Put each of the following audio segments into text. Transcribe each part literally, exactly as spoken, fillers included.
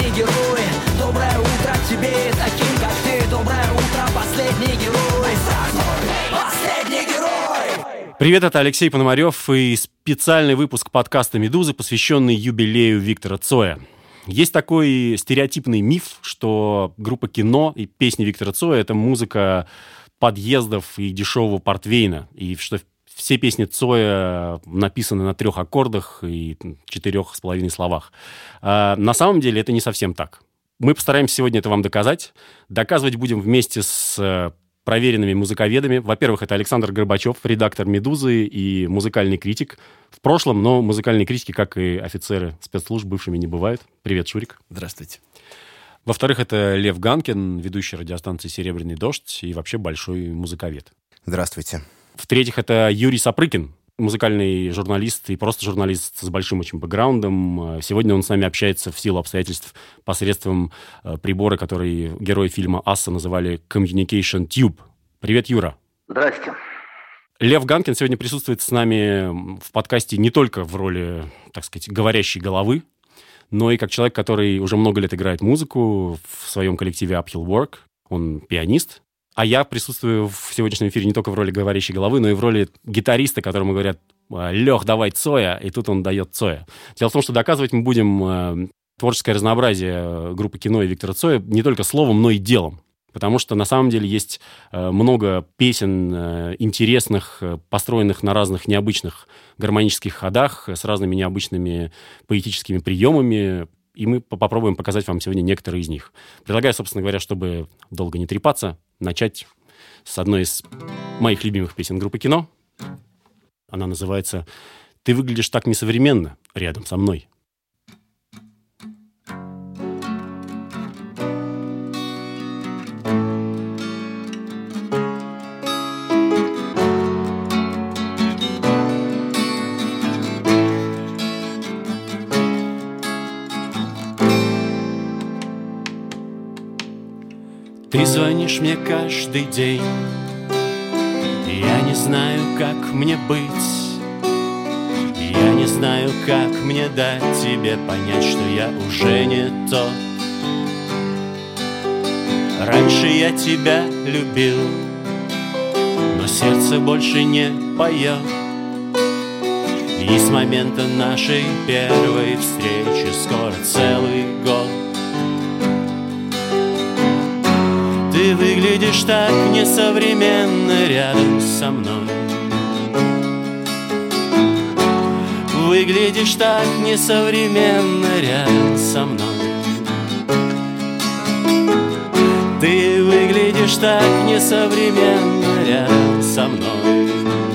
последний герой. Доброе утро тебе, таким как ты. Доброе утро, последний герой. Последний герой. Привет, это Алексей Пономарев и специальный выпуск подкаста «Медузы», посвященный юбилею Виктора Цоя. Есть такой стереотипный миф, что группа «Кино» и песни Виктора Цоя — это музыка подъездов и дешевого портвейна, и что все песни Цоя написаны на трех аккордах и четырех с половиной словах. А на самом деле это не совсем так. Мы постараемся сегодня это вам доказать. Доказывать будем вместе с проверенными музыковедами. Во-первых, это Александр Горбачев, редактор «Медузы» и музыкальный критик. В прошлом, но музыкальные критики, как и офицеры спецслужб, бывшими не бывают. Привет, Шурик. Здравствуйте. Во-вторых, это Лев Ганкин, ведущий радиостанции «Серебряный дождь» и вообще большой музыковед. Здравствуйте. В-третьих, это Юрий Сапрыкин, музыкальный журналист и просто журналист с большим очень бэкграундом. Сегодня он с нами общается в силу обстоятельств посредством прибора, который герои фильма «Асса» называли Communication Tube. Привет, Юра. Здрасте. Лев Ганкин сегодня присутствует с нами в подкасте не только в роли, так сказать, говорящей головы, но и как человек, который уже много лет играет музыку в своем коллективе Uphill Work. Он пианист. А я присутствую в сегодняшнем эфире не только в роли говорящей головы, но и в роли гитариста, которому говорят: «Лех, давай Цоя», и тут он дает Цоя. Дело в том, что доказывать мы будем творческое разнообразие группы «Кино» и Виктора Цоя не только словом, но и делом. Потому что на самом деле есть много песен интересных, построенных на разных необычных гармонических ходах, с разными необычными поэтическими приемами. И мы попробуем показать вам сегодня некоторые из них. Предлагаю, собственно говоря, чтобы долго не трепаться, начать с одной из моих любимых песен группы «Кино». Она называется «Ты выглядишь так несовременно рядом со мной». Ты звонишь мне каждый день, я не знаю, как мне быть. Я не знаю, как мне дать тебе понять, что я уже не тот. Раньше я тебя любил, но сердце больше не поет. И с момента нашей первой встречи скоро целый год. Ты выглядишь так несовременно рядом со мной. Выглядишь так несовременно рядом со мной. Ты выглядишь так несовременно рядом со мной.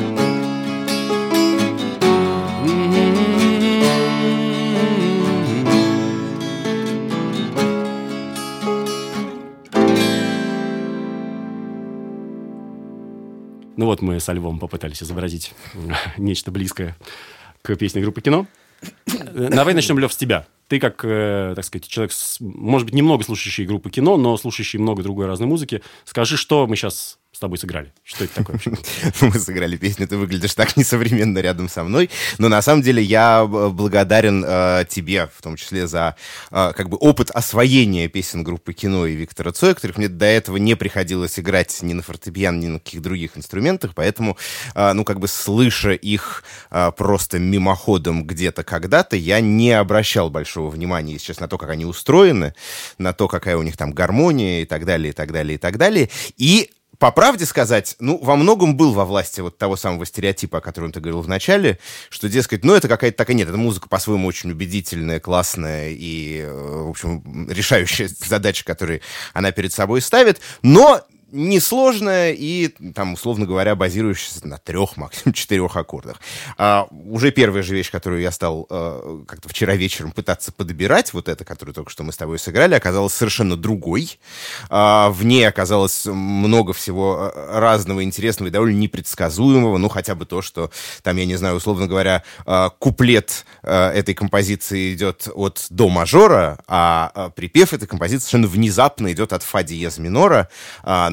Ну вот мы со Львом попытались изобразить нечто близкое к песне группы «Кино». Давай начнем, Лев, с тебя. Ты как, э, так сказать, человек, с, может быть, немного слушающий группы «Кино», но слушающий много другой разной музыки. Скажи, что мы сейчас с тобой сыграли? Что это такое вообще? Мы сыграли песню «Ты выглядишь так несовременно рядом со мной». Но на самом деле я благодарен э, тебе, в том числе за э, как бы опыт освоения песен группы «Кино» и Виктора Цоя, которых мне до этого не приходилось играть ни на фортепиано, ни на каких других инструментах. Поэтому, э, ну, как бы слыша их э, просто мимоходом где-то когда-то, я не обращал большого внимания, если честно, на то, как они устроены, на то, какая у них там гармония и так далее, и так далее, и так далее. И по правде сказать, ну, во многом был во власти вот того самого стереотипа, о котором ты говорил в начале, что, дескать, ну, это какая-то такая... Нет, эта музыка по-своему очень убедительная, классная и, в общем, решающая задача, которую она перед собой ставит, но несложная и, там, условно говоря, базирующаяся на трех, максимум четырех аккордах. А, уже первая же вещь, которую я стал а, как-то вчера вечером пытаться подбирать, вот эта, которую только что мы с тобой сыграли, оказалась совершенно другой. А, в ней оказалось много всего разного, интересного и довольно непредсказуемого, ну, хотя бы то, что там, я не знаю, условно говоря, а, куплет а, этой композиции идет от до мажора, а, а припев этой композиции совершенно внезапно идет от фа диез минора. А, ну,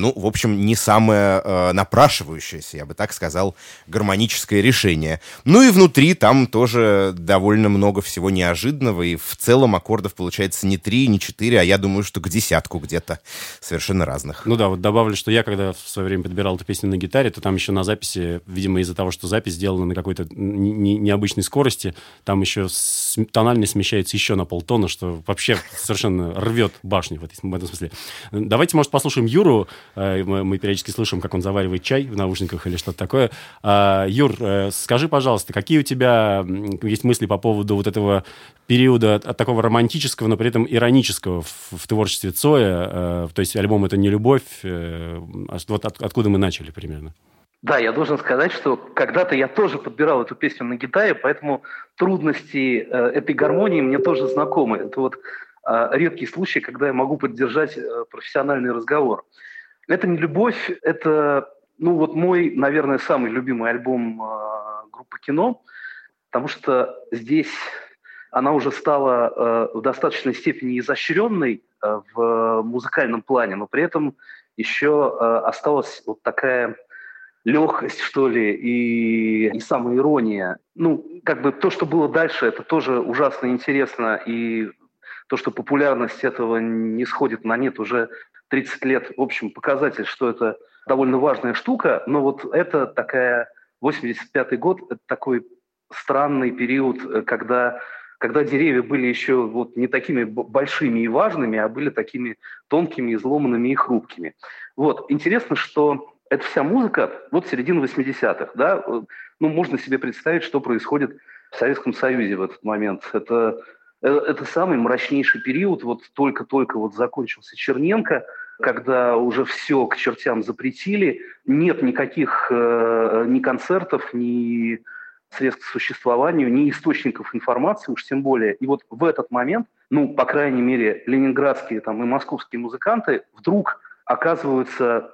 ну, в общем, не самое э, напрашивающееся, я бы так сказал, гармоническое решение. Ну и внутри там тоже довольно много всего неожиданного, и в целом аккордов получается не три, не четыре, а я думаю, что к десятку где-то совершенно разных. Ну да, вот добавлю, что я, когда в свое время подбирал эту песню на гитаре, то там еще на записи, видимо, из-за того, что запись сделана на какой-то не- не- необычной скорости, там еще с- тональность смещается еще на полтона, что вообще совершенно рвет башню в, этой, в этом смысле. Давайте, может, послушаем Юру. Э, Мы, мы периодически слышим, как он заваривает чай в наушниках или что-то такое. А, Юр, э, скажи, пожалуйста, какие у тебя м, есть мысли по поводу вот этого периода от, от такого романтического, но при этом иронического в, в творчестве Цоя? Э, то есть альбом «Это не любовь». Э, вот от, откуда мы начали примерно? Да, я должен сказать, что когда-то я тоже подбирал эту песню на гитаре, поэтому трудности э, этой гармонии мне тоже знакомы. Это вот э, редкий случай, когда я могу поддержать э, профессиональный разговор. «Это не любовь», это, ну вот мой, наверное, самый любимый альбом э, группы «Кино», потому что здесь она уже стала э, в достаточной степени изощренной э, в музыкальном плане, но при этом еще э, осталась вот такая легкость, что ли, и, и самоирония. Ну, как бы то, что было дальше, это тоже ужасно интересно, и то, что популярность этого не сходит на нет уже тридцать лет, в общем, показатель, что это довольно важная штука, но вот это такая, восемьдесят пятый год, это такой странный период, когда, когда деревья были еще вот не такими большими и важными, а были такими тонкими, изломанными и хрупкими. Вот, интересно, что эта вся музыка, вот середина восьмидесятых, да, ну, можно себе представить, что происходит в Советском Союзе в этот момент. Это, это самый мрачнейший период, вот только-только вот закончился Черненко, когда уже все к чертям запретили, нет никаких э, ни концертов, ни средств к существованию, ни источников информации, уж тем более. И вот в этот момент, ну, по крайней мере, ленинградские там, и московские музыканты вдруг оказываются...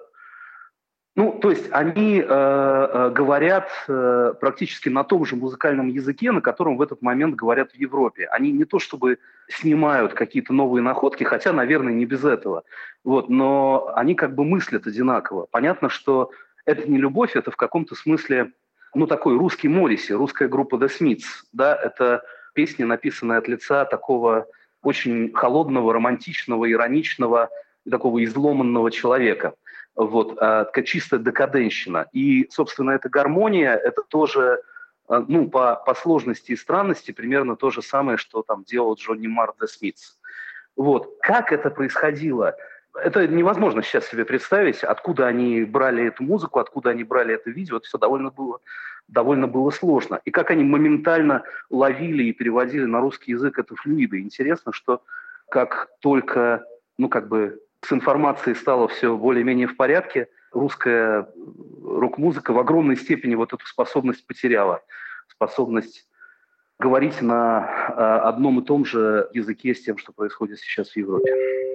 Ну, то есть они э, э, говорят э, практически на том же музыкальном языке, на котором в этот момент говорят в Европе. Они не то чтобы снимают какие-то новые находки, хотя, наверное, не без этого. Вот, но они как бы мыслят одинаково. Понятно, что это не любовь, это в каком-то смысле, ну, такой русский Морриси, русская группа The Smiths. Да? Это песня, написанная от лица такого очень холодного, романтичного, ироничного, такого изломанного человека. Вот, а, такая чистая декаденщина. И, собственно, эта гармония, это тоже, а, ну, по, по сложности и странности, примерно то же самое, что там делал Джонни Марр The Smiths. Вот. Как это происходило? Это невозможно сейчас себе представить, откуда они брали эту музыку, откуда они брали это видео. Это все довольно было, довольно было сложно. И как они моментально ловили и переводили на русский язык это флюиды. Интересно, что как только, ну, как бы, с информацией стало все более-менее в порядке, русская рок-музыка в огромной степени вот эту способность потеряла. Способность говорить на одном и том же языке с тем, что происходит сейчас в Европе.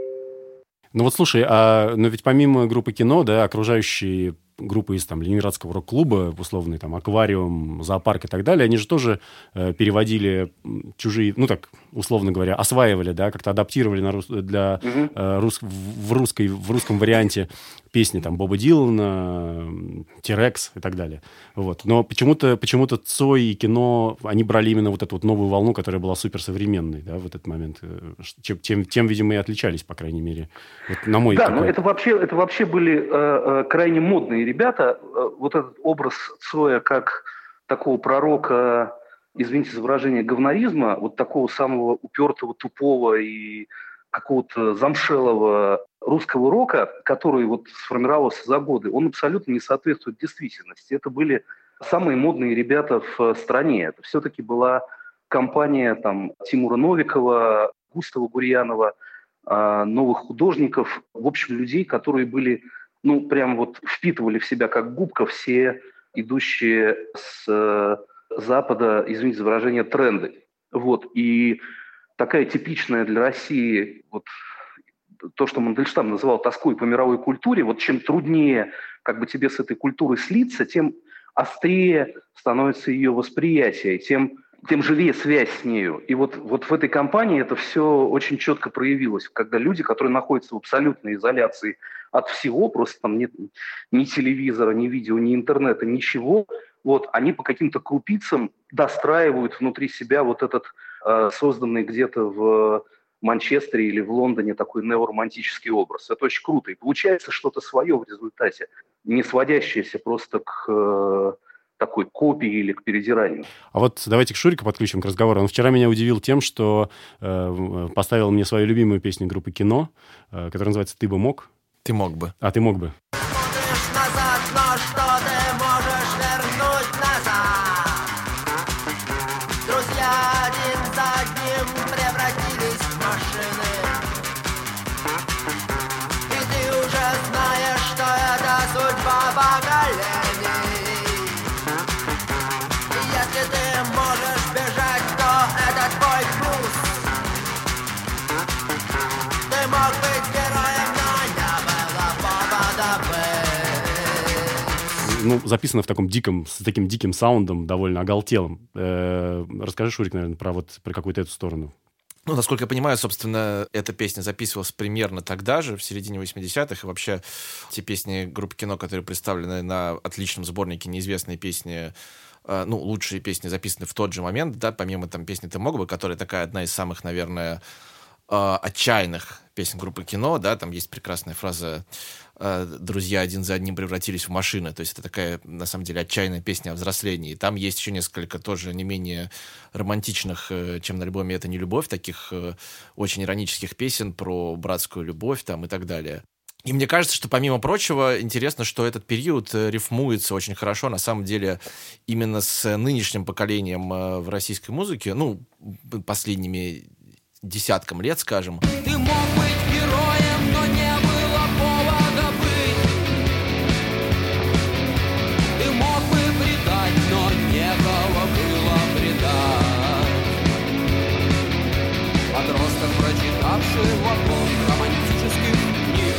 Ну вот слушай, а, но ведь помимо группы «Кино», да, окружающие группы из там Ленинградского рок-клуба, условный там «Аквариум», «Зоопарк» и так далее, они же тоже э, переводили чужие, ну так, условно говоря, осваивали, да, как-то адаптировали на рус, для, Угу. э, рус, в, русской, в русском варианте песни там Боба Дилана, T-Rex и так далее. Вот. Но почему-то, почему-то Цой и «Кино», они брали именно вот эту вот новую волну, которая была суперсовременной, да, в этот момент. Чем, тем, тем, видимо, и отличались, по крайней мере. Вот на мой Да, такой... но это вообще, это вообще были э, э, крайне модные ребята. Э, вот этот образ Цоя как такого пророка, извините за выражение, говноризма, вот такого самого упертого, тупого и какого-то замшелого русского рока, который вот сформировался за годы, он абсолютно не соответствует действительности. Это были самые модные ребята в стране. Это все-таки была компания там Тимура Новикова, Густава Гурьянова, новых художников, в общем, людей, которые были, ну, прям вот впитывали в себя как губка все идущие с Запада, извините за выражение, тренды. Вот. И такая типичная для России, вот то, что Мандельштам называл тоской по мировой культуре, вот чем труднее как бы тебе с этой культурой слиться, тем острее становится ее восприятие, тем тем живее связь с нею. И вот, вот в этой компании это все очень четко проявилось, когда люди, которые находятся в абсолютной изоляции от всего, просто там нет ни телевизора, ни видео, ни интернета, ничего, вот, они по каким-то крупицам достраивают внутри себя вот этот э, созданный где-то в Манчестере или в Лондоне такой неоромантический образ. Это очень круто. И получается что-то свое в результате, не сводящееся просто к э, такой копии или к передиранию. А вот давайте к Шурику подключим к разговору. Он вчера меня удивил тем, что э, поставил мне свою любимую песню группы «Кино», э, которая называется «Ты бы мог». Ты мог бы. А ты мог бы. Смотришь назад, но что ты можешь вернуть назад? Друзья один за одним превратились в машины. И ты уже знаешь, что это судьба поколений. И если ты можешь бежать, то это твой груз. Ты мог быть героем, но не было повода быть. Ну, записано в таком диком, с таким диким саундом, довольно оголтелым. Э, расскажи, Шурик, наверное, про, вот, про какую-то эту сторону. Ну, насколько я понимаю, собственно, эта песня записывалась примерно тогда же, в середине восьмидесятых, и вообще те песни группы «Кино», которые представлены на отличном сборнике «Неизвестные песни», э, ну, лучшие песни записаны в тот же момент, да, помимо там песни «Ты мог бы», которая такая одна из самых, наверное, э, отчаянных песен группы «Кино», да, там есть прекрасная фраза «Друзья один за одним превратились в машины». То есть это такая, на самом деле, отчаянная песня о взрослении. Там есть еще несколько тоже не менее романтичных, чем на альбоме «Это не любовь», таких очень иронических песен про братскую любовь там и так далее. И мне кажется, что, помимо прочего, интересно, что этот период рифмуется очень хорошо, на самом деле, именно с нынешним поколением в российской музыке, ну, последними десятком лет, скажем. Ты мог быть героем, но не было повода быть. Ты мог бы предать, но некого было предать. Подросток, прочитавший вагон романтических книг.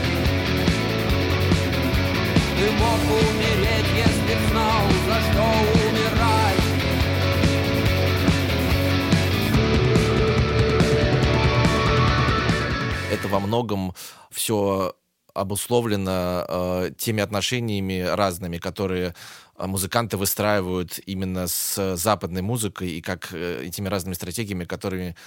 Ты мог бы умереть, если б знал, за что умирать. Это во многом все обусловлено э, теми отношениями разными, которые музыканты выстраивают именно с западной музыкой, и как э, этими разными стратегиями, которыми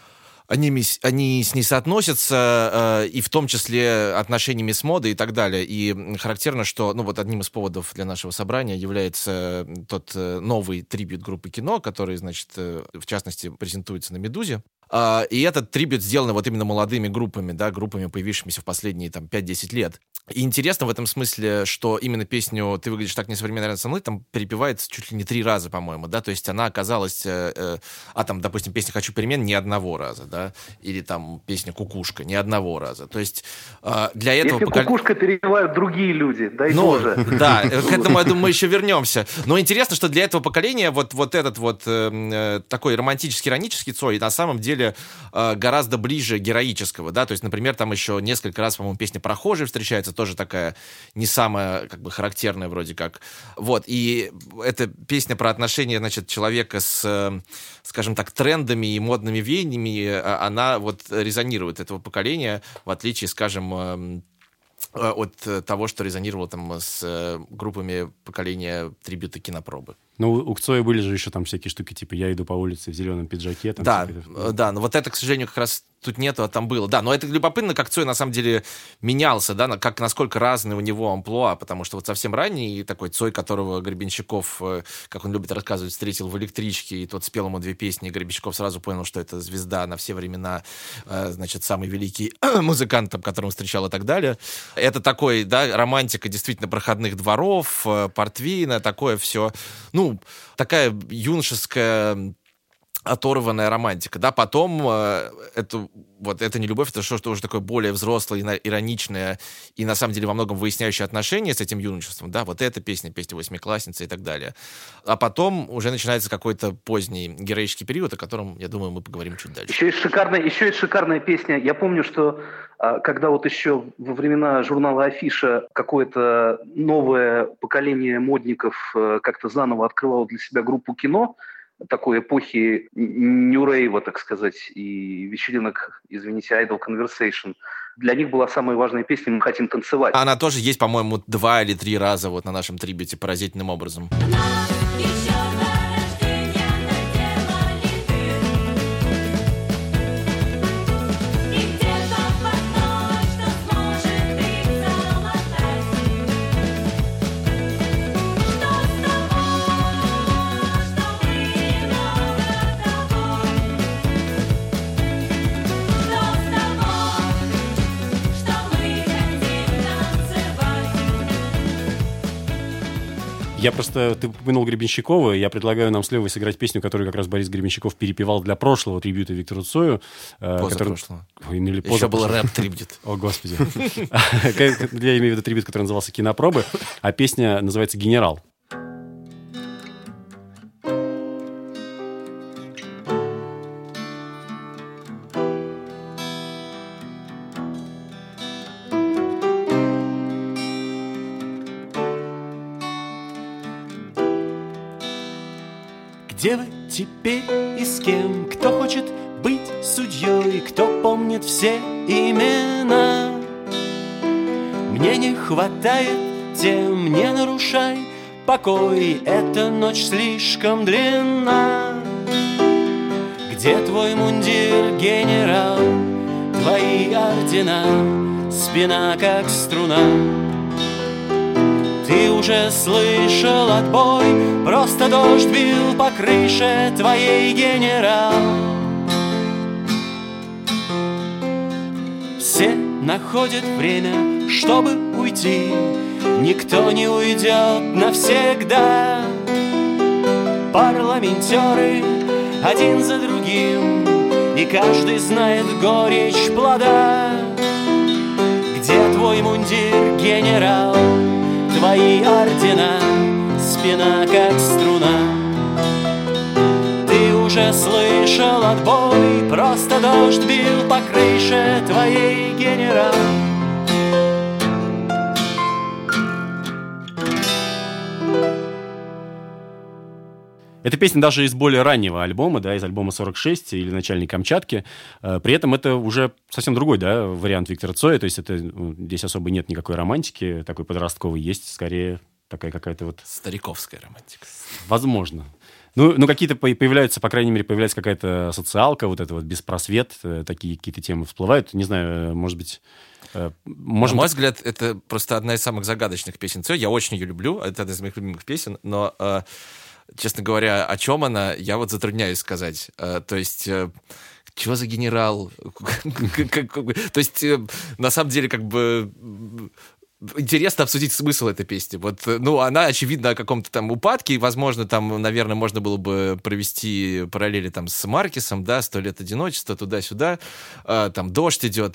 они, они с ней соотносятся, э, и в том числе отношениями с модой и так далее. И характерно, что ну, вот одним из поводов для нашего собрания является тот э, новый трибют группы «Кино», который, значит, э, в частности, презентуется на «Медузе». Uh, и этот трибют сделан вот именно молодыми группами, да, группами, появившимися в последние там, пять-десять лет. И интересно в этом смысле, что именно песню «Ты выглядишь так несовременно рядом со мной» там перепевается чуть ли не три раза, по-моему, да, то есть она оказалась, э, э, а там, допустим, песня «Хочу перемен» ни одного раза, да, или там песня «Кукушка» ни одного раза, то есть э, для этого... Если покол... «Кукушка» перепевают другие люди, дай ну, Боже. Да, к этому, я думаю, мы еще вернемся. Но интересно, что для этого поколения вот, вот этот вот э, такой романтический-иронический Цой на самом деле гораздо ближе героического, да, то есть, например, там еще несколько раз, по-моему, песня «Прохожий» встречается, тоже такая не самая, как бы, характерная вроде как, вот, и эта песня про отношения, значит, человека с, скажем так, трендами и модными веяниями, она вот резонирует этого поколения, в отличие, скажем, от того, что резонировало там с группами поколения трибюта «Кинопробы». Ну, у Цоя были же еще там всякие штуки, типа «Я иду по улице в зеленом пиджаке». Там да, всякие... да, но вот это, к сожалению, как раз тут нету, а там было. Да, но это любопытно, как Цой на самом деле менялся, да, как, насколько разные у него амплуа, потому что вот совсем ранний такой Цой, которого Гребенщиков, как он любит рассказывать, встретил в электричке, и тот спел ему две песни, и Гребенщиков сразу понял, что это звезда на все времена, значит, самый великий музыкант, которого он встречал и так далее. Это такой, да, романтика действительно проходных дворов, портвейна, такое все, ну, такая юношеская оторванная романтика, да, потом э, это, вот, это не любовь, это что-то уже такое более взрослое, ироничное и, на самом деле, во многом выясняющее отношения с этим юношеством, да, вот эта песня, песня «Восьмиклассница» и так далее. А потом уже начинается какой-то поздний героический период, о котором, я думаю, мы поговорим чуть дальше. Еще есть шикарная, еще есть шикарная песня. Я помню, что когда вот еще во времена журнала «Афиша» какое-то новое поколение модников как-то заново открывало для себя группу «Кино», такой эпохи нью-рейва, так сказать, и вечеринок, извините, Idle Conversation. Для них была самая важная песня «Мы хотим танцевать». Она тоже есть, по-моему, два или три раза вот на нашем трибюте поразительным образом. Я просто... Ты упомянул Гребенщикова, я предлагаю нам с Левой сыграть песню, которую как раз Борис Гребенщиков перепевал для прошлого трибюта Виктору Цою. Позапрошлого. Который... Или поза... Еще был рэп-трибют. О, господи. Я имею в виду трибют, который назывался «Кинопробы», а песня называется «Генерал». Где вы теперь и с кем? Кто хочет быть судьей? Кто помнит все имена? Мне не хватает тем, не нарушай покой. Эта ночь слишком длинна. Где твой мундир, генерал? Твои ордена, спина как струна. Ты уже слышал отбой, просто дождь бил по крыше твоей, генерал. Все находят время, чтобы уйти, никто не уйдет навсегда. Парламентеры один за другим, и каждый знает горечь плода. Где твой мундир, генерал? Твои ордена, спина как струна. Ты уже слышал отбой, просто дождь бил по крыше твоей, генерал. Эта песня даже из более раннего альбома, да, из альбома сорок шесть или «Начальной Камчатки». При этом это уже совсем другой, да, вариант Виктора Цоя. То есть это, здесь особо нет никакой романтики, такой подростковой. Есть скорее такая какая-то вот... Стариковская романтика. Возможно. Ну, ну, какие-то появляются, по крайней мере, появляется какая-то социалка, вот это вот беспросвет, такие какие-то темы всплывают. Не знаю, может быть... Можем... На мой взгляд, это просто одна из самых загадочных песен Цоя. Я очень ее люблю, это одна из моих любимых песен, но... Честно говоря, о чем она, я вот затрудняюсь сказать. То есть, чего за генерал? То есть, на самом деле, как бы... Интересно обсудить смысл этой песни. Вот, ну, она, очевидно, о каком-то там упадке, и, возможно, там, наверное, можно было бы провести параллели там с Маркесом, да, «Сто лет одиночества», туда-сюда, там «Дождь» идет,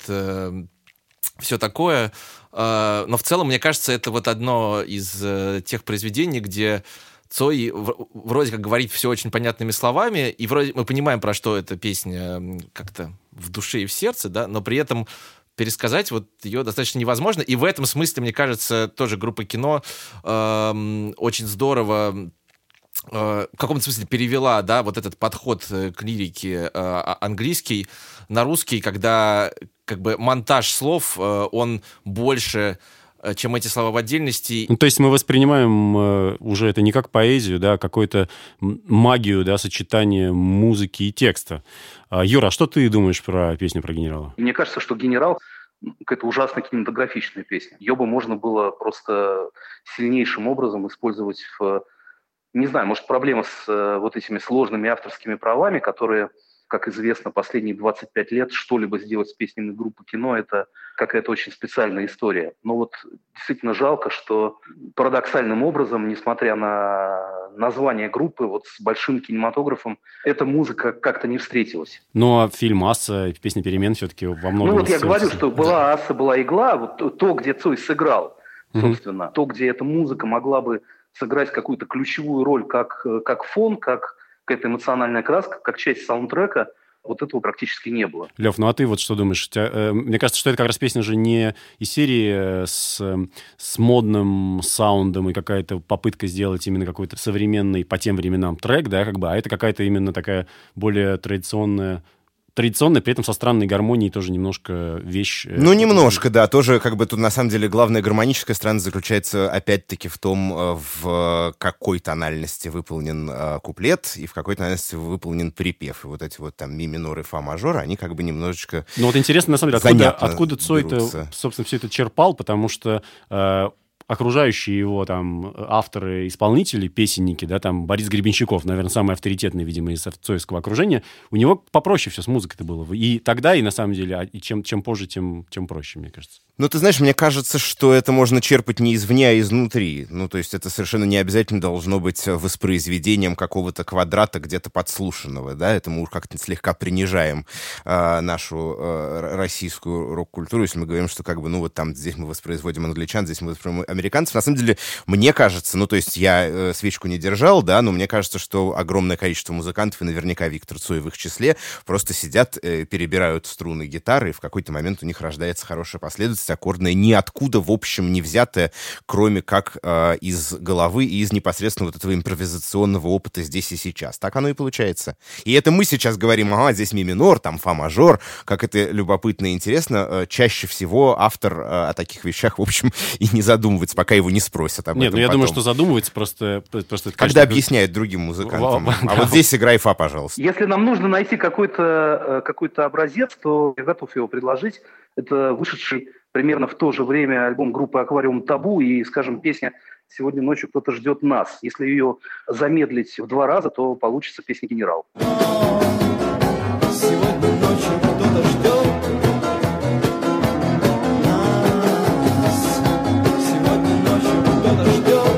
все такое. Но в целом, мне кажется, это вот одно из тех произведений, где Цой вроде как говорит все очень понятными словами, и вроде мы понимаем, про что эта песня как-то в душе и в сердце, да, но при этом пересказать вот ее достаточно невозможно. И в этом смысле, мне кажется, тоже группа «Кино» э, очень здорово э, в каком-то смысле перевела, да, вот этот подход к лирике э, английский на русский, когда как бы монтаж слов, э, он больше... чем эти слова в отдельности. Ну, то есть мы воспринимаем э, уже это не как поэзию, да, а какую-то магию, да, сочетание музыки и текста. А, Юра, а что ты думаешь про песню про генерала? Мне кажется, что «Генерал» — какая-то ужасно кинематографичная песня. Ее бы можно было просто сильнейшим образом использовать в... Не знаю, может, проблема с э, вот этими сложными авторскими правами, которые... Как известно, последние двадцать пять лет что-либо сделать с песнями группы «Кино» — это какая-то очень специальная история. Но вот действительно жалко, что парадоксальным образом, несмотря на название группы, вот с большим кинематографом, эта музыка как-то не встретилась. Ну, а фильм «Асса», песня «Перемен» все-таки во многом... Ну, вот я говорю, что была «Асса», была «Игла», вот то, где Цой сыграл, собственно, mm-hmm. то, где эта музыка могла бы сыграть какую-то ключевую роль как, как фон, как какая-то эмоциональная краска, как часть саундтрека, вот этого практически не было. Лев, ну а ты вот что думаешь? Тебя, э, мне кажется, что это как раз песня же не из серии э, с, с модным саундом и какая-то попытка сделать именно какой-то современный по тем временам трек, да, как бы, а это какая-то именно такая более традиционная, традиционная, при этом со странной гармонией тоже немножко вещь. Ну, немножко, да. Тоже, как бы, тут, на самом деле, главная гармоническая странность заключается, опять-таки, в том, в какой тональности выполнен э, куплет и в какой тональности выполнен припев. И вот эти вот там ми минор и фа мажор, они как бы немножечко Ну, вот интересно, на самом деле, откуда, откуда Цой это, собственно, все это черпал, потому что... Э, окружающие его там авторы, исполнители, песенники, да, там Борис Гребенщиков, наверное, самый авторитетный, видимо, из цоевского окружения, у него попроще все с музыкой-то было. И тогда, и на самом деле, и чем, чем позже, тем, тем проще, мне кажется. Ну, ты знаешь, мне кажется, что это можно черпать не извне, а изнутри. Ну, то есть это совершенно не обязательно должно быть воспроизведением какого-то квадрата где-то подслушанного, да, это мы уж как-то слегка принижаем э, нашу э, российскую рок-культуру, если мы говорим, что как бы, ну, вот там здесь мы воспроизводим англичан, здесь мы воспроизводим американцев. На самом деле, мне кажется, ну, то есть я э, свечку не держал, да, но мне кажется, что огромное количество музыкантов, и наверняка Виктор Цой в их числе, просто сидят, э, перебирают струны гитары, и в какой-то момент у них рождается хорошая последовательность, аккордная, ниоткуда, в общем, не взятая, кроме как э, из головы и из непосредственно вот этого импровизационного опыта здесь и сейчас. Так оно и получается. И это мы сейчас говорим, ага, здесь ми минор, там фа мажор, как это любопытно и интересно. Э, чаще всего автор э, о таких вещах, в общем, и не задумывается, пока его не спросят об Нет, этом ну я потом. думаю, что задумывается просто... просто это, Когда конечно, объясняет другим музыкантам. Во- А вот здесь играй фа, пожалуйста. Если нам нужно найти какой-то, какой-то образец, то я готов его предложить. Это вышедший примерно в то же время альбом группы «Аквариум Табу» и, скажем, песня «Сегодня ночью кто-то ждет нас». Если ее замедлить в два раза, то получится песня «Генерал». Сегодня ночью кто-то ждет нас. Сегодня ночью кто-то ждет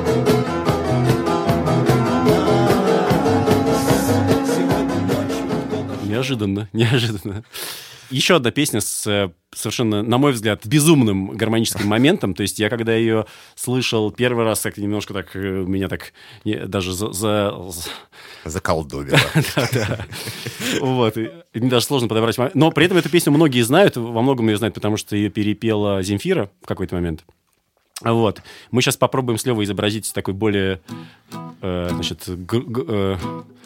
нас. Сегодня ночью кто-то... Неожиданно, неожиданно. Еще одна песня с совершенно, на мой взгляд, безумным гармоническим моментом. То есть я, когда ее слышал первый раз, как немножко так меня так даже за... за... Заколдобило. Да-да. Вот. И мне даже сложно подобрать момент. Но при этом эту песню многие знают, во многом ее знают, потому что ее перепела Земфира в какой-то момент. Вот. Мы сейчас попробуем с Левой изобразить такой более, э, значит, г- г- э,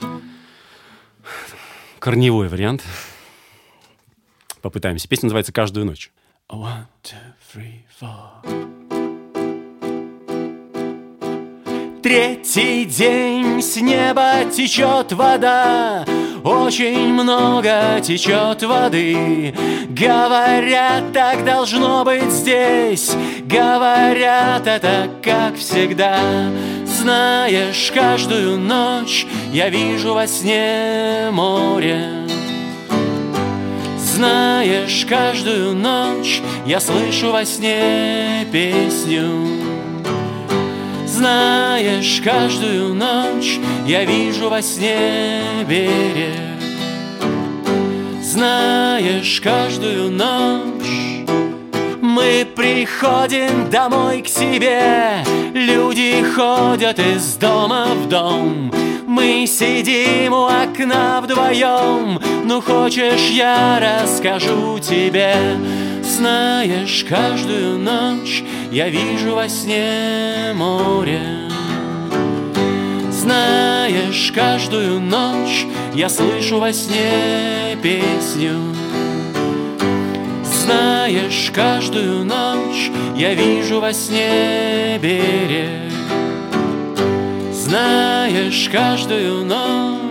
корневой вариант. Попытаемся. Песня называется «Каждую ночь». One, two, three, four. Третий день с неба течет вода, очень много течет воды. Говорят, так должно быть здесь, говорят, это как всегда. Знаешь, каждую ночь я вижу во сне море. Знаешь, каждую ночь я слышу во сне песню. Знаешь, каждую ночь я вижу во сне берег. Знаешь, каждую ночь мы приходим домой к себе. Люди ходят из дома в дом. Мы сидим у окна вдвоем. Ну, хочешь, я расскажу тебе. Знаешь, каждую ночь я вижу во сне море. Знаешь, каждую ночь я слышу во сне песню. Знаешь, каждую ночь я вижу во сне берег. Знаешь, каждую ночь.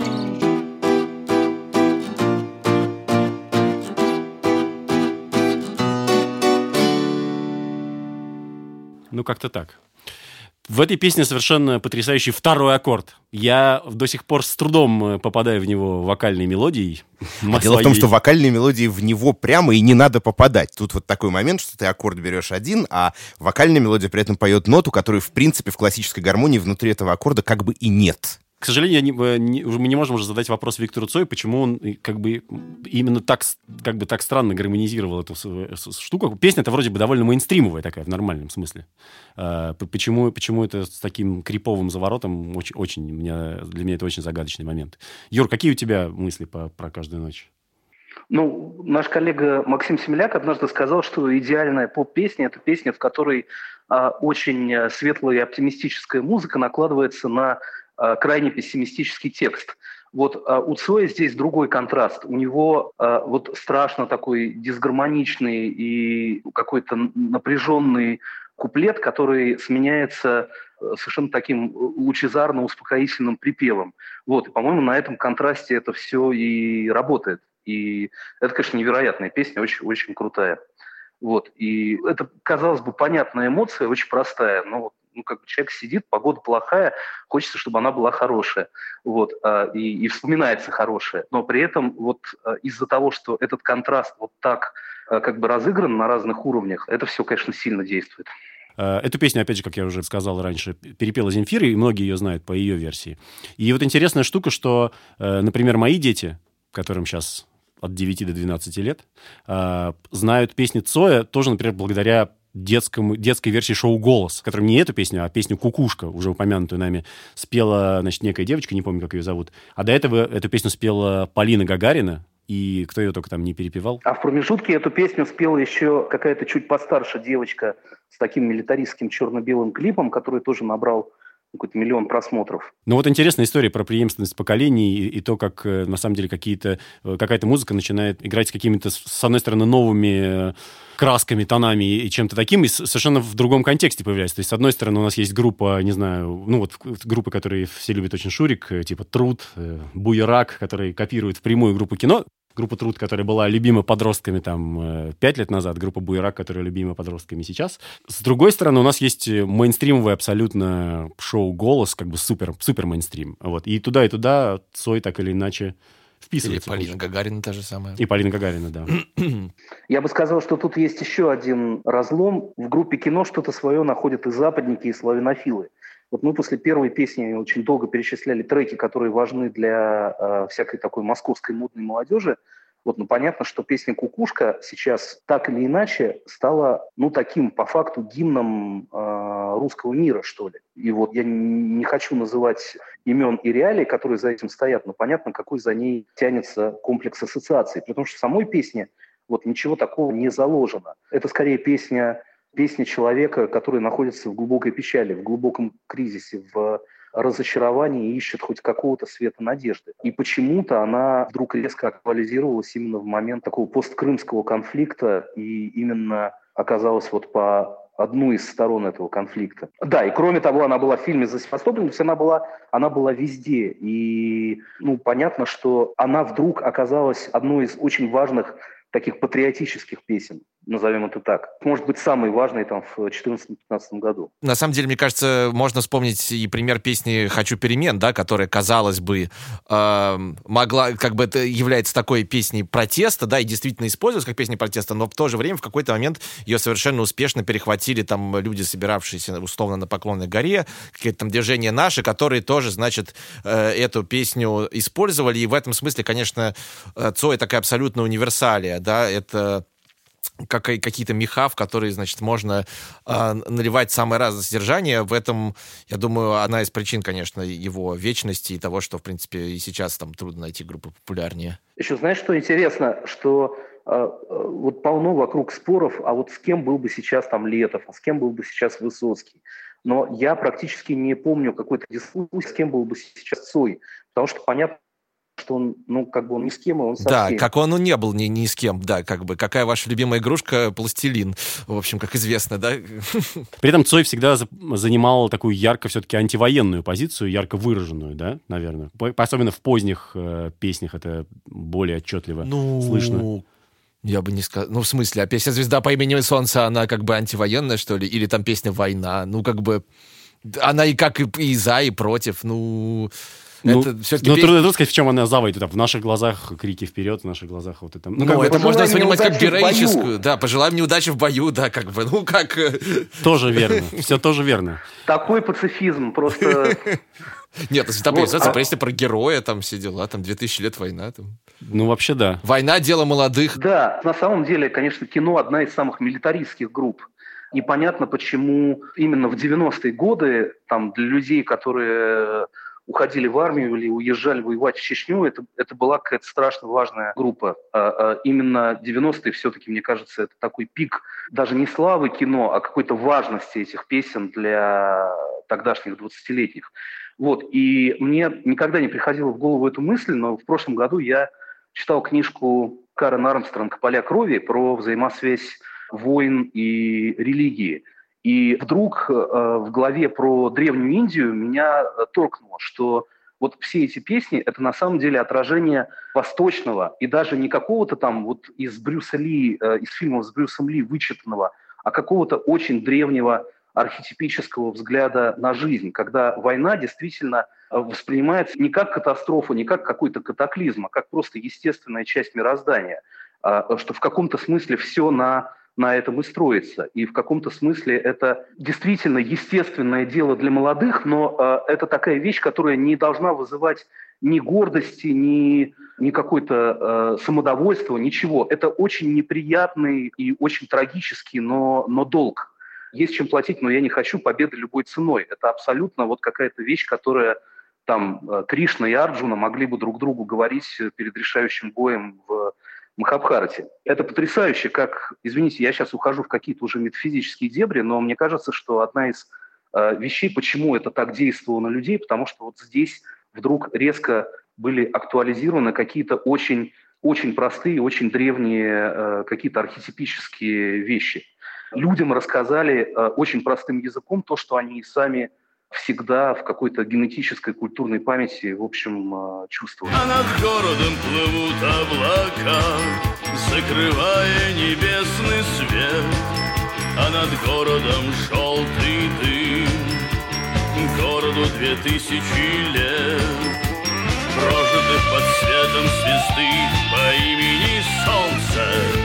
Ну, как-то так. В этой песне совершенно потрясающий второй аккорд. Я до сих пор с трудом попадаю в него вокальной мелодией. А дело в том, что вокальные мелодии в него прямо и не надо попадать. Тут вот такой момент, что ты аккорд берешь один, а вокальная мелодия при этом поет ноту, которую, в принципе, в классической гармонии внутри этого аккорда как бы и нет. К сожалению, не, не, мы не можем уже задать вопрос Виктору Цою, почему он как бы именно так, как бы так странно гармонизировал эту штуку. Песня-то вроде бы довольно мейнстримовая такая, в нормальном смысле. Почему, почему это с таким криповым заворотом, очень, очень, меня, для меня это очень загадочный момент. Юр, какие у тебя мысли по, про каждую ночь? Ну, наш коллега Максим Семеляк однажды сказал, что идеальная поп-песня – это песня, в которой а, очень светлая и оптимистическая музыка накладывается на а, крайне пессимистический текст. Вот а, у Цоя здесь другой контраст. У него а, вот страшно такой дисгармоничный и какой-то напряженный куплет, который сменяется совершенно таким лучезарно-успокоительным припевом. Вот, и, по-моему, на этом контрасте это все и работает. И это, конечно, невероятная песня, очень, очень крутая. Вот. И это, казалось бы, понятная эмоция, очень простая, но ну, как бы человек сидит, погода плохая, хочется, чтобы она была хорошая. Вот. И, и вспоминается хорошая. Но при этом вот из-за того, что этот контраст вот так как бы разыгран на разных уровнях, это все, конечно, сильно действует. Эту песню, опять же, как я уже сказал раньше, перепела Земфира, и многие ее знают по ее версии. И вот интересная штука, что, например, мои дети, которым сейчас от девяти до двенадцати лет, знают песни Цоя тоже, например, благодаря детскому, детской версии шоу «Голос», которым не эту песню, а песню «Кукушка», уже упомянутую нами, спела, значит, некая девочка, не помню, как ее зовут. А до этого эту песню спела Полина Гагарина, и кто ее только там не перепевал. А в промежутке эту песню спела еще какая-то чуть постарше девочка с таким милитаристским черно-белым клипом, который тоже набрал какой-то миллион просмотров. Ну вот интересная история про преемственность поколений и, и то, как на самом деле какие-то, какая-то музыка начинает играть с какими-то, с одной стороны, новыми красками, тонами и чем-то таким, и совершенно в другом контексте появляется. То есть, с одной стороны, у нас есть группа, не знаю, ну вот группы, которые все любят очень Шурик, типа Труд, Буерак, которые копируют впрямую группу Кино. Группа Труд, которая была любима подростками там пять лет назад, группа Буерак, которая любима подростками сейчас. С другой стороны, у нас есть мейнстримовое абсолютно шоу «Голос», как бы супер, супер мейнстрим. Вот. И туда, и туда Цой так или иначе вписывается. Или Полина Гагарина та же самая. И Полина Гагарина, да. Я бы сказал, что тут есть еще один разлом. В группе Кино что-то свое находят и западники, и славянофилы. Вот мы после первой песни очень долго перечисляли треки, которые важны для э, всякой такой московской модной молодежи. Вот, ну, понятно, что песня «Кукушка» сейчас так или иначе стала, ну, таким, по факту, гимном э, русского мира, что ли. И вот я не хочу называть имен и реалий, которые за этим стоят, но понятно, какой за ней тянется комплекс ассоциаций. Потому что в самой песне вот ничего такого не заложено. Это скорее песня... Песня человека, который находится в глубокой печали, в глубоком кризисе, в разочаровании и ищет хоть какого-то света надежды. И почему-то она вдруг резко актуализировалась именно в момент такого посткрымского конфликта и именно оказалась вот по одну из сторон этого конфликта. Да, и кроме того, она была в фильме «За Севастополь», то есть она была, она была везде. И ну, понятно, что она вдруг оказалась одной из очень важных таких патриотических песен, назовем это так. Может быть, самый важный там в две тысячи четырнадцатом-пятнадцатом году. На самом деле, мне кажется, можно вспомнить и пример песни «Хочу перемен», да, которая, казалось бы, э, могла, как бы это является такой песней протеста, да, и действительно использовалась как песня протеста, но в то же время в какой-то момент ее совершенно успешно перехватили там люди, собиравшиеся условно на Поклонной горе, какие-то там движения наши, которые тоже, значит, э, эту песню использовали, и в этом смысле, конечно, Цой такая абсолютно универсалия, да, это как, какие-то меха, в которые, значит, можно э, наливать самое разное содержание. В этом, я думаю, одна из причин, конечно, его вечности и того, что, в принципе, и сейчас там трудно найти группы популярнее. Еще знаешь, что интересно, что э, вот полно вокруг споров, а вот с кем был бы сейчас там Летов, а с кем был бы сейчас Высоцкий. Но я практически не помню какой-то дискуссии, с кем был бы сейчас Цой, потому что понятно, что он, ну, как бы он ни с кем, и он со Да, всеми. как он, он не был ни, ни с кем, да, как бы. Какая ваша любимая игрушка? Пластилин, в общем, как известно, да? При этом Цой всегда занимал такую ярко все-таки антивоенную позицию, ярко выраженную, да, наверное. Особенно в поздних э, песнях это более отчетливо ну... слышно. Я бы не сказал... Ну, в смысле, а песня «Звезда по имени Солнце», она как бы антивоенная, что ли? Или там песня «Война»? Ну, как бы... Она и как и, и за, и против, ну... Ну, это все-таки ну песня... трудно сказать, в чем она заводит. В наших глазах крики вперед, в наших глазах вот это. Ну, ну ну это можно воспринимать как героическую. В да, пожелаем мне удачи в бою, да, как бы, ну, как... Тоже верно, все тоже верно. Такой пацифизм, просто... Нет, если там появится песня про героя, там все дела, там две тысячи лет война. Там. Ну, вообще, да. Война — дело молодых. Да, на самом деле, конечно, Кино одна из самых милитаристских групп. Непонятно, почему именно в девяностые годы там, для людей, которые уходили в армию или уезжали воевать в Чечню, это, это была какая-то страшно важная группа. А, а именно девяностые все-таки, мне кажется, это такой пик даже не славы кино, а какой-то важности этих песен для тогдашних двадцатилетних. Вот. И мне никогда не приходила в голову эта мысль, но в прошлом году я читал книжку Карен Армстронг «Поля крови» про взаимосвязь войн и религии. И вдруг э, в главе про Древнюю Индию меня торкнуло, что вот все эти песни – это на самом деле отражение восточного и даже не какого-то там вот из Брюса Ли, э, из фильмов с Брюсом Ли вычитанного, а какого-то очень древнего архетипического взгляда на жизнь, когда война действительно воспринимается не как катастрофа, не как какой-то катаклизм, а как просто естественная часть мироздания, э, что в каком-то смысле все на... на этом и строится. И в каком-то смысле это действительно естественное дело для молодых, но э, это такая вещь, которая не должна вызывать ни гордости, ни, ни какое-то э, самодовольство, ничего. Это очень неприятный и очень трагический, но, но долг. Есть чем платить, но я не хочу победы любой ценой. Это абсолютно вот какая-то вещь, которая там Кришна и Арджуна могли бы друг другу говорить перед решающим боем в Махабхарате. Это потрясающе, как, извините, я сейчас ухожу в какие-то уже метафизические дебри, но мне кажется, что одна из э, вещей, почему это так действовало на людей, потому что вот здесь вдруг резко были актуализированы какие-то очень, очень простые, очень древние э, какие-то архетипические вещи. Людям рассказали э, очень простым языком то, что они и сами всегда в какой-то генетической культурной памяти, в общем, чувствовали. А над городом плывут облака, закрывая небесный свет, а над городом желтый дым, городу две тысячи лет, прожитых под светом звезды по имени Солнце.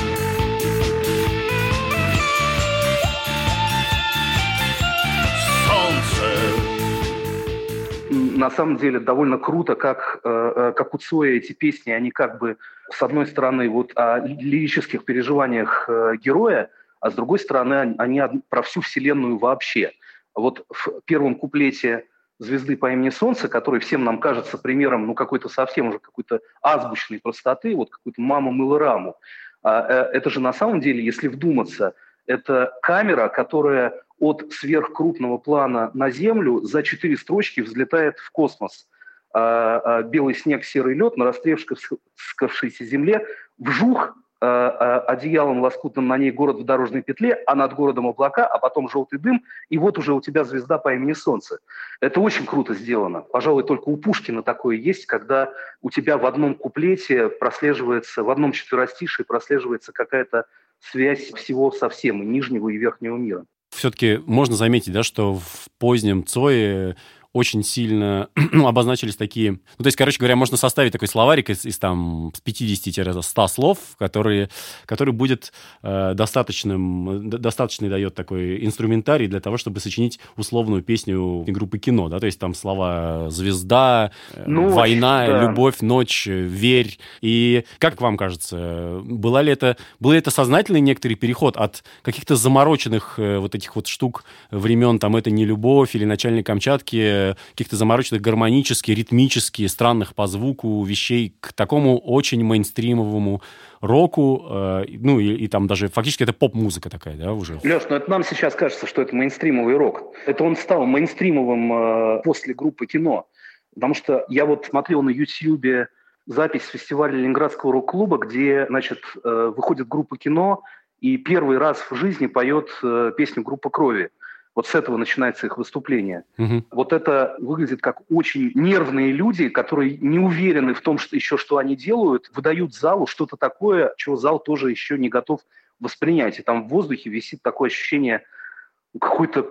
На самом деле довольно круто, как, э, как у Цоя эти песни, они как бы, с одной стороны, вот о лирических переживаниях э, героя, а с другой стороны, они про всю вселенную вообще. Вот в первом куплете «Звезды по имени Солнце», который всем нам кажется примером, ну, какой-то совсем уже какой-то азбучной простоты, вот какой-то «мама мыла раму», э, это же на самом деле, если вдуматься, это камера, которая от сверхкрупного плана на Землю за четыре строчки взлетает в космос. А, а, белый снег, серый лед на растрескавшейся земле, вжух, а, а, одеялом лоскутным на ней город в дорожной петле, а над городом облака, а потом желтый дым, и вот уже у тебя звезда по имени Солнце. Это очень круто сделано. Пожалуй, только у Пушкина такое есть, когда у тебя в одном куплете прослеживается, в одном четверостишии прослеживается какая-то связь всего со всем, и нижнего, и верхнего мира. Все-таки можно заметить, да, что в позднем Цое очень сильно ну, обозначились такие... Ну, то есть, короче говоря, можно составить такой словарик из, из там, пятидесяти-ста слов, который, который будет э, достаточным, достаточный дает такой инструментарий для того, чтобы сочинить условную песню группы кино, да, то есть там слова «звезда», ночь, «война», да. «любовь», «ночь», «верь». И как вам кажется, была ли это, был ли это сознательный некоторый переход от каких-то замороченных э, вот этих вот штук времен, там, «Это не любовь» или «Начальник Камчатки», каких-то замороченных гармонически, ритмически, странных по звуку вещей к такому очень мейнстримовому року, э, ну и, и там даже фактически это поп-музыка такая, да, уже. Леш, ну это нам сейчас кажется, что это мейнстримовый рок. Это он стал мейнстримовым э, после группы кино. Потому что я вот смотрел на Ютьюбе запись с фестиваля Ленинградского рок-клуба, где, значит, э, выходит группа кино и первый раз в жизни поет э, песню «Группа крови». Вот с этого начинается их выступление. Uh-huh. Вот это выглядит как очень нервные люди, которые не уверены в том, что еще что они делают, выдают залу что-то такое, чего зал тоже еще не готов воспринять. И там в воздухе висит такое ощущение какой-то,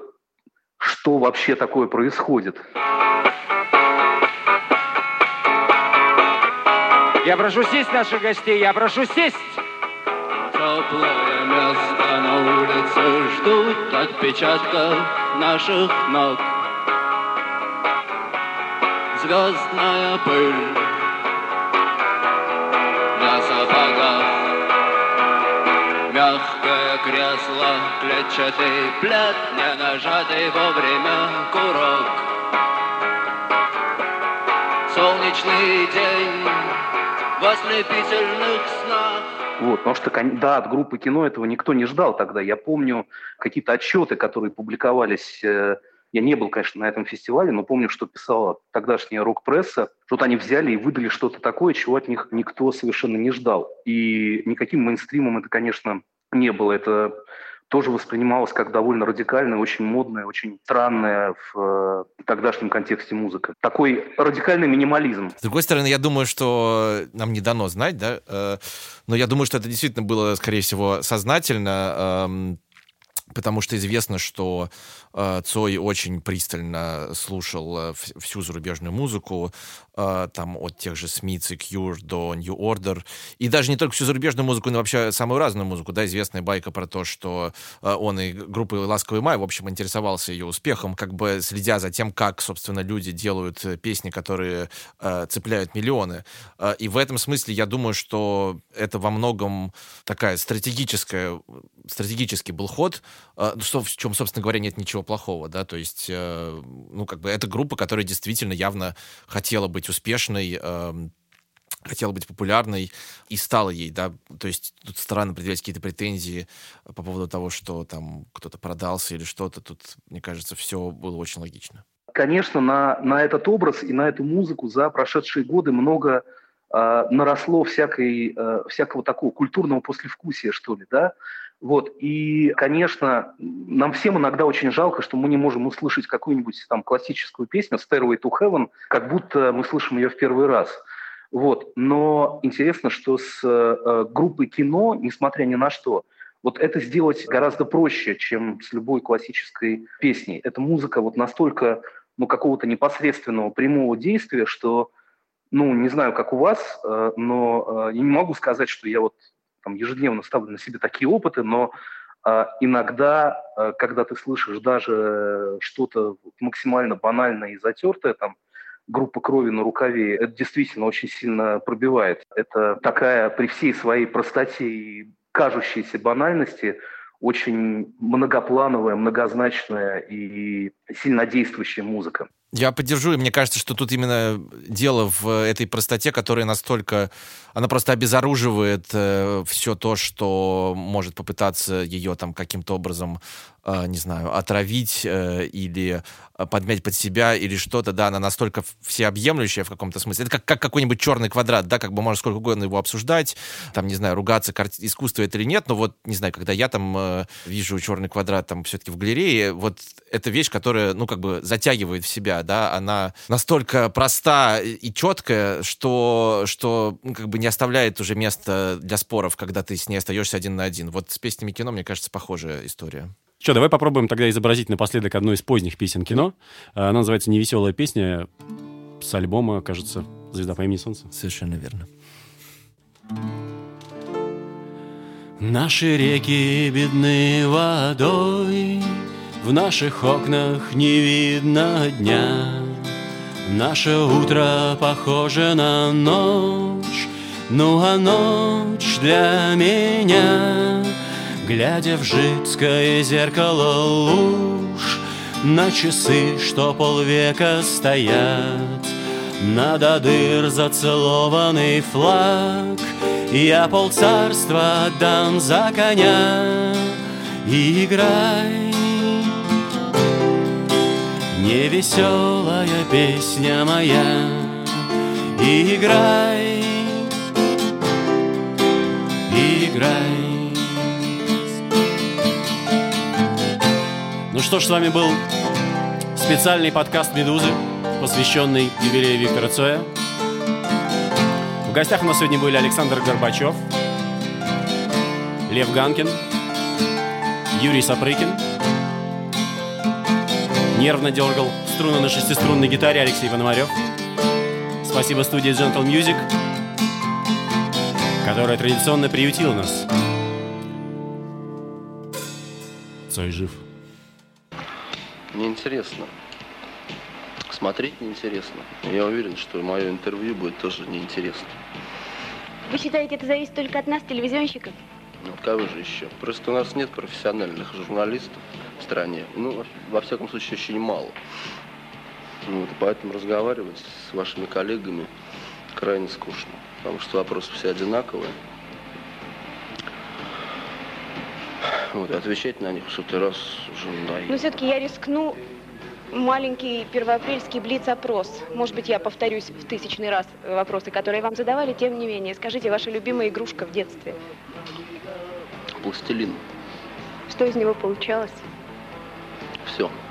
что вообще такое происходит. Я прошу сесть наших гостей, я прошу сесть! Теплое место на улице ждут отпечатков наших ног. Звездная пыль на сапогах, мягкое кресло, клетчатый плед, не нажатый вовремя курок. вечный день в ослепительных снах. Вот, потому что, да, от группы «Кино» этого никто не ждал тогда. Я помню какие-то отчеты, которые публиковались. Я не был, конечно, на этом фестивале, но помню, что писала тогдашняя рок-пресса. Что-то они взяли и выдали что-то такое, чего от них никто совершенно не ждал. И никаким мейнстримом это, конечно, не было. Это тоже воспринималось как довольно радикальная, очень модная, очень странная в э, тогдашнем контексте музыка. Такой радикальный минимализм. С другой стороны, я думаю, что нам не дано знать, да, э, но я думаю, что это действительно было, скорее всего, сознательно, э, потому что известно, что э, Цой очень пристально слушал э, всю зарубежную музыку, э, там от тех же Smiths и Cure до New Order, и даже не только всю зарубежную музыку, но вообще самую разную музыку, да, известная байка про то, что э, он и группой «Ласковый май», в общем, интересовался ее успехом, как бы следя за тем, как, собственно, люди делают песни, которые э, цепляют миллионы. Э, и в этом смысле я думаю, что это во многом такая стратегическая, стратегический был ход, что, в чем, собственно говоря, нет ничего плохого, да, то есть, э, ну, как бы, это группа, которая действительно явно хотела быть успешной, э, хотела быть популярной и стала ей, да, то есть тут странно предъявлять какие-то претензии по поводу того, что там кто-то продался или что-то, тут, мне кажется, все было очень логично. Конечно, на, на этот образ и на эту музыку за прошедшие годы много э, наросло всякой, э, всякого такого культурного послевкусия, что ли, да. Вот, и, конечно, нам всем иногда очень жалко, что мы не можем услышать какую-нибудь там классическую песню «Stairway to Heaven», как будто мы слышим ее в первый раз. Вот, но интересно, что с э, группой «Кино», несмотря ни на что, вот это сделать гораздо проще, чем с любой классической песней. Эта музыка вот настолько, ну, какого-то непосредственного прямого действия, что, ну, не знаю, как у вас, э, но э, я не могу сказать, что я вот там ежедневно ставлю на себе такие опыты, но э, иногда, э, когда ты слышишь даже что-то максимально банальное и затертое, там, группа «Крови на рукаве», это действительно очень сильно пробивает. Это такая при всей своей простоте и кажущейся банальности очень многоплановая, многозначная и сильнодействующая музыка. Я поддержу, и мне кажется, что тут именно дело в этой простоте, которая настолько... Она просто обезоруживает э, все то, что может попытаться ее там каким-то образом, э, не знаю, отравить э, или подмять под себя, или что-то, да, она настолько всеобъемлющая в каком-то смысле. Это как, как какой-нибудь черный квадрат, да, как бы можно сколько угодно его обсуждать, там, не знаю, ругаться, карти... искусство это или нет, но вот, не знаю, когда я там э, вижу черный квадрат там все-таки в галерее, вот это вещь, которая, ну, как бы затягивает в себя, да, она настолько проста и четкая, что, что ну, как бы не оставляет уже места для споров, когда ты с ней остаешься один на один. Вот с песнями «Кино», мне кажется, похожая история. Что, давай попробуем тогда изобразить напоследок одну из поздних песен «Кино». Она называется «Невеселая песня» с альбома, кажется, «Звезда по имени Солнце». Совершенно верно. Наши реки бедны водой, в наших окнах не видно дня. Наше утро похоже на ночь, ну а ночь для меня, глядя в жидкое зеркало луж, на часы, что полвека стоят, на до дыр зацелованный флаг, я полцарства отдам за коня. И играй, невеселая песня моя, и играй, и играй. Ну что ж, с вами был специальный подкаст «Медузы», посвященный юбилею Виктора Цоя. В гостях у нас сегодня были Александр Горбачев, Лев Ганкин, Юрий Сапрыкин. Нервно дергал струны на шестиструнной гитаре Алексей Пономарев. Спасибо студии Gentle Music, которая традиционно приютила нас. Цой жив. Мне интересно. Смотреть неинтересно. Я уверен, что мое интервью будет тоже неинтересно. Вы считаете, это зависит только от нас, телевизионщиков? Ну, кого же еще? Просто у нас нет профессиональных журналистов в стране. Ну, во всяком случае, очень мало. Вот, и поэтому разговаривать с вашими коллегами крайне скучно, потому что вопросы все одинаковые. Вот, и отвечать на них в сотый раз уже надоело. Но все-таки я рискну маленький первоапрельский блиц-опрос. Может быть, я повторюсь в тысячный раз вопросы, которые вам задавали, тем не менее. Скажите, ваша любимая игрушка в детстве? Пластилин. Что из него получалось? Все.